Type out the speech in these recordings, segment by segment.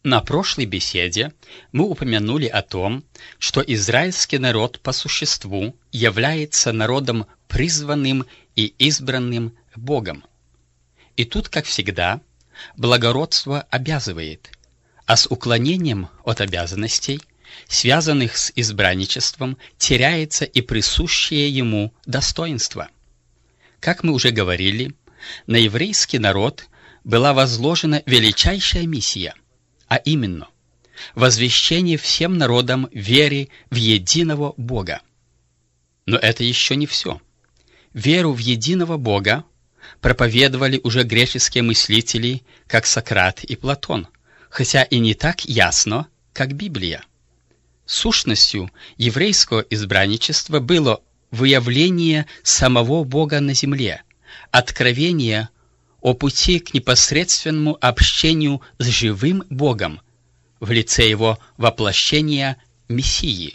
На прошлой беседе мы упомянули о том, что израильский народ по существу является народом призванным и избранным Богом. И тут, как всегда, благородство обязывает, а с уклонением от обязанностей, связанных с избранничеством, теряется и присущее ему достоинство. Как мы уже говорили, на еврейский народ была возложена величайшая миссия, а именно возвещение всем народам веры в единого Бога. Но это еще не все. Веру в единого Бога проповедовали уже греческие мыслители, как Сократ и Платон, хотя и не так ясно, как Библия. Сущностью еврейского избранничества было выявление самого Бога на земле, откровение о пути к непосредственному общению с живым Богом в лице Его воплощения Мессии.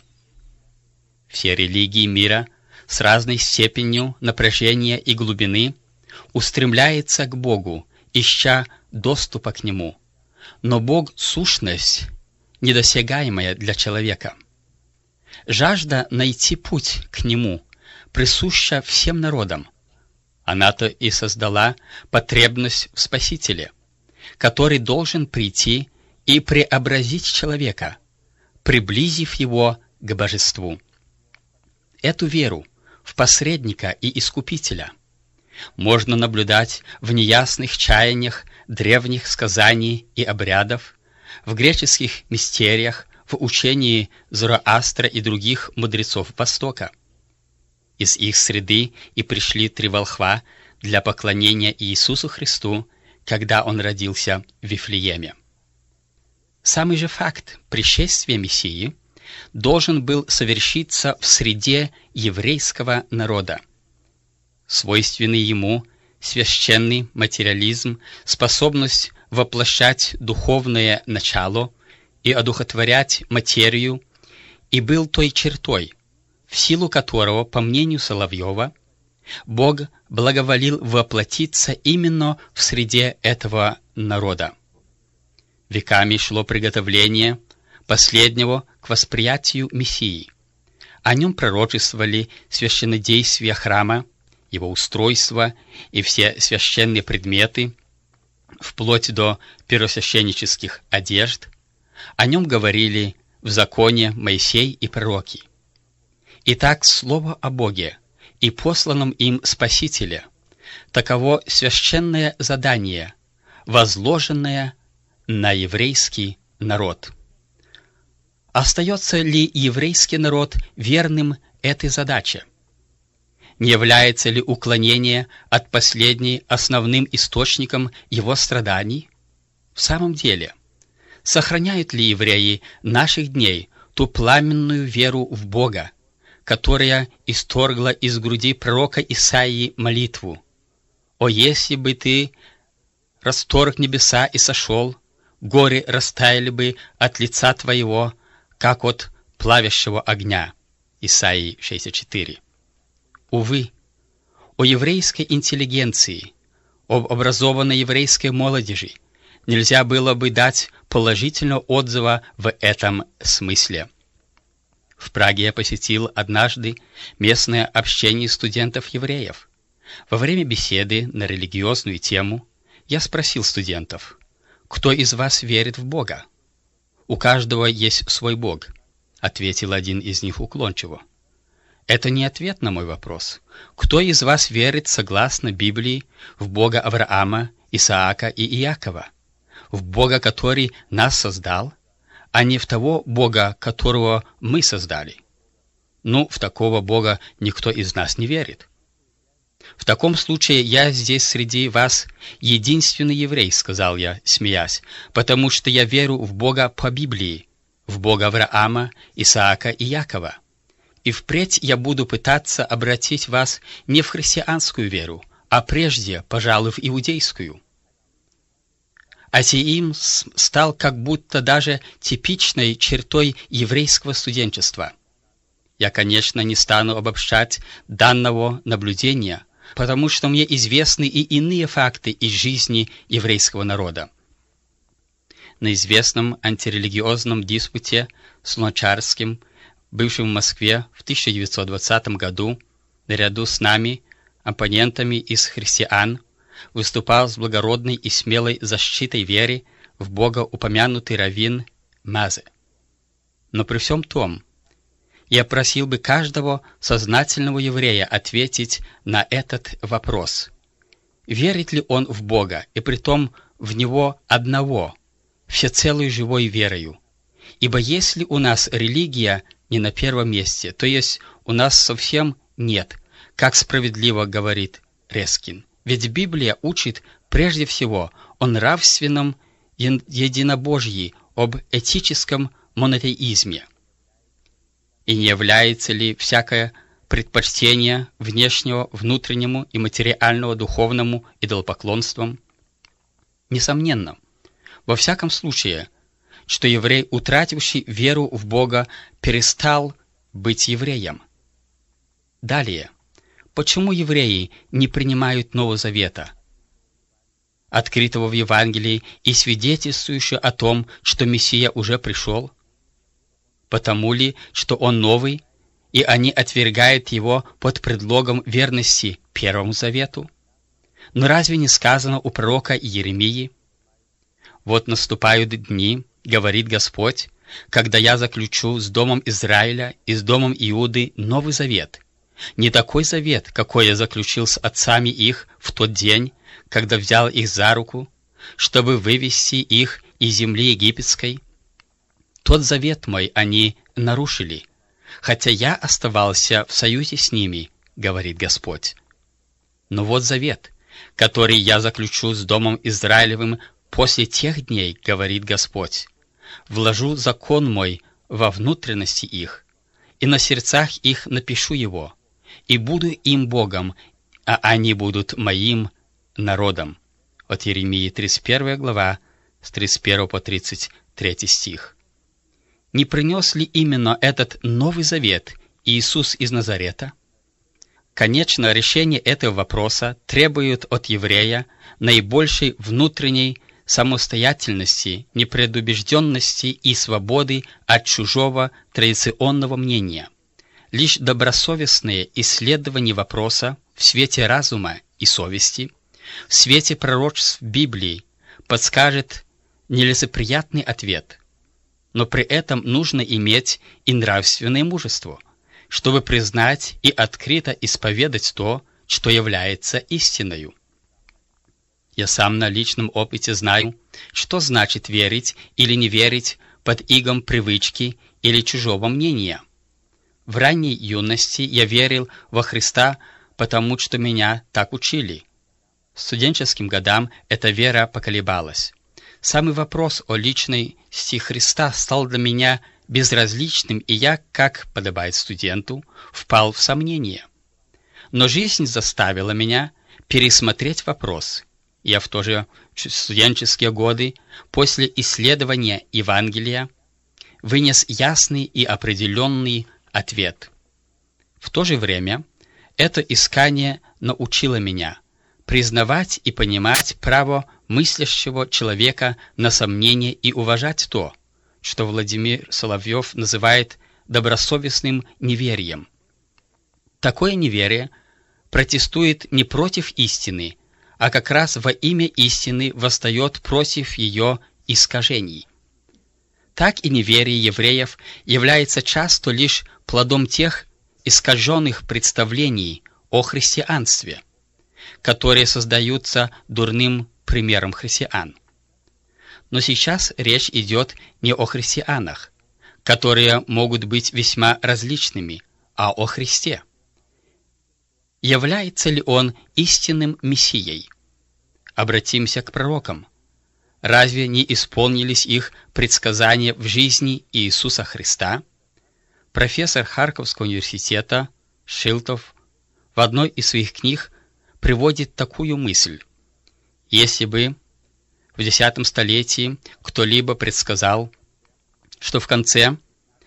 Все религии мира с разной степенью напряжения и глубины устремляются к Богу, ища доступа к Нему. Но Бог — сущность, недосягаемая для человека. Жажда найти путь к Нему присуща всем народам. Она-то и создала потребность в Спасителе, который должен прийти и преобразить человека, приблизив его к божеству. Эту веру в посредника и искупителя можно наблюдать в неясных чаяниях древних сказаний и обрядов, в греческих мистериях, в учении Зороастра и других мудрецов Востока. Из их среды и пришли три волхва для поклонения Иисусу Христу, когда Он родился в Вифлееме. Самый же факт пришествия Мессии должен был совершиться в среде еврейского народа. Свойственный ему священный материализм, способность воплощать духовное начало и одухотворять материю, и был той чертой, в силу которого, по мнению Соловьева, Бог благоволил воплотиться именно в среде этого народа. Веками шло приготовление последнего к восприятию Мессии. О нем пророчествовали священнодействия храма, его устройство и все священные предметы, вплоть до первосвященнических одежд. О нем говорили в законе Моисей и пророки. Итак, слово о Боге и посланном им Спасителе — таково священное задание, возложенное на еврейский народ. Остается ли еврейский народ верным этой задаче? Не является ли уклонение от последней основным источником его страданий? В самом деле, сохраняют ли евреи наших дней ту пламенную веру в Бога, которая исторгла из груди пророка Исаии молитву: «О, если бы ты расторг небеса и сошел, горы растаяли бы от лица твоего, как от плавящего огня». Исаии 64. Увы, о еврейской интеллигенции, об образованной еврейской молодежи нельзя было бы дать положительного отзыва в этом смысле. В Праге я посетил однажды местное общение студентов-евреев. Во время беседы на религиозную тему я спросил студентов: «Кто из вас верит в Бога?» «У каждого есть свой Бог», — ответил один из них уклончиво. Это не ответ на мой вопрос. Кто из вас верит, согласно Библии, в Бога Авраама, Исаака и Иакова? В Бога, который нас создал, а не в того Бога, которого мы создали? Ну, в такого Бога никто из нас не верит. В таком случае я здесь среди вас единственный еврей, сказал я, смеясь, потому что я верю в Бога по Библии, в Бога Авраама, Исаака и Иакова. И впредь я буду пытаться обратить вас не в христианскую веру, а прежде, пожалуй, в иудейскую. Атеизм стал как будто даже типичной чертой еврейского студенчества. Я, конечно, не стану обобщать данного наблюдения, потому что мне известны и иные факты из жизни еврейского народа. на известном антирелигиозном диспуте с Луначарским, бывшим в Москве в 1920 году, наряду с нами, оппонентами из христиан, выступал с благородной и смелой защитой веры в Бога упомянутый раввин Мазе. Но при всем том, я просил бы каждого сознательного еврея ответить на этот вопрос. Верит ли он в Бога, и притом в Него одного, всецелой живой верою? Ибо если у нас религия не на первом месте, то есть у нас совсем нет, как справедливо говорит Рескин. Ведь Библия учит прежде всего о нравственном единобожии, об этическом монотеизме. И не является ли всякое предпочтение внешнего, внутреннему и материального духовному идолопоклонством? Несомненно, во всяком случае, что еврей, утративший веру в Бога, перестал быть евреем. Далее, почему евреи не принимают Нового Завета, открытого в Евангелии и свидетельствующего о том, что Мессия уже пришел? Потому ли, что он новый, и они отвергают его под предлогом верности Первому Завету? Но разве не сказано у пророка Иеремии: «Вот наступают дни, говорит Господь, когда я заключу с домом Израиля и с домом Иуды Новый Завет, не такой завет, какой я заключил с отцами их в тот день, когда взял их за руку, чтобы вывести их из земли египетской. Тот завет мой они нарушили, хотя я оставался в союзе с ними, говорит Господь. Но вот завет, который я заключу с домом Израилевым после тех дней, говорит Господь. Вложу закон мой во внутренности их, и на сердцах их напишу его, и буду им Богом, а они будут моим народом». От Иеремии 31 глава, с 31 по 33 стих. Не принес ли именно этот Новый Завет Иисус из Назарета? Конечно, решение этого вопроса требует от еврея наибольшей внутренней самостоятельности, непредубежденности и свободы от чужого традиционного мнения. Лишь добросовестное исследование вопроса в свете разума и совести, в свете пророчеств Библии подскажет нелицеприятный ответ. Но при этом нужно иметь и нравственное мужество, чтобы признать и открыто исповедать то, что является истиною. Я сам на личном опыте знаю, что значит верить или не верить под игом привычки или чужого мнения. В ранней юности я верил во Христа, потому что меня так учили. Студенческим годам эта вера поколебалась. Самый вопрос о личности Христа стал для меня безразличным, и я, как подобает студенту, впал в сомнение. Но жизнь заставила меня пересмотреть вопрос. Я в то же студенческие годы, после исследования Евангелия, вынес ясный и определенный ответ. В то же время это искание научило меня признавать и понимать право мыслящего человека на сомнение и уважать то, что Владимир Соловьев называет добросовестным неверием. Такое неверие протестует не против истины, а как раз во имя истины восстает против ее искажений. Так и неверие евреев является часто лишь плодом тех искаженных представлений о христианстве, которые создаются дурным примером христиан. Но сейчас речь идет не о христианах, которые могут быть весьма различными, а о Христе. Является ли Он истинным Мессией? Обратимся к пророкам. Разве не исполнились их предсказания в жизни Иисуса Христа? Профессор Харьковского университета Шилтов в одной из своих книг приводит такую мысль. Если бы в X столетии кто-либо предсказал, что в конце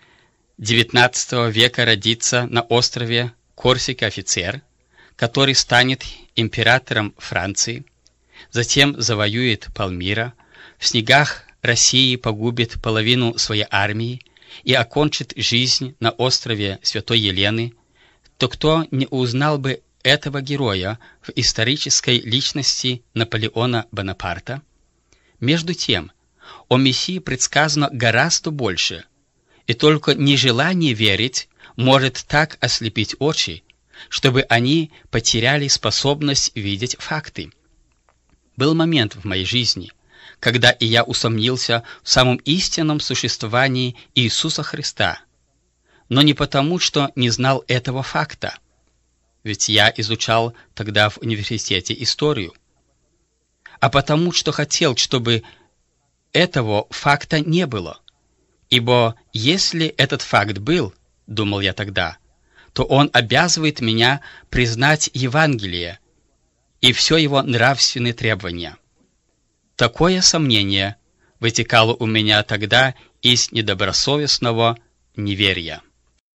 XIX века родится на острове Корсика офицер, который станет императором Франции, затем завоюет Палмира, в снегах России погубит половину своей армии и окончит жизнь на острове Святой Елены, то кто не узнал бы этого героя в исторической личности Наполеона Бонапарта? Между тем, о Мессии предсказано гораздо больше, и только нежелание верить может так ослепить очи, чтобы они потеряли способность видеть факты. Был момент в моей жизни, когда и я усомнился в самом истинном существовании Иисуса Христа, но не потому, что не знал этого факта, ведь я изучал тогда в университете историю, а потому, что хотел, чтобы этого факта не было. Ибо если этот факт был, думал я тогда, то он обязывает меня признать Евангелие и все его нравственные требования. Такое сомнение вытекало у меня тогда из недобросовестного неверия.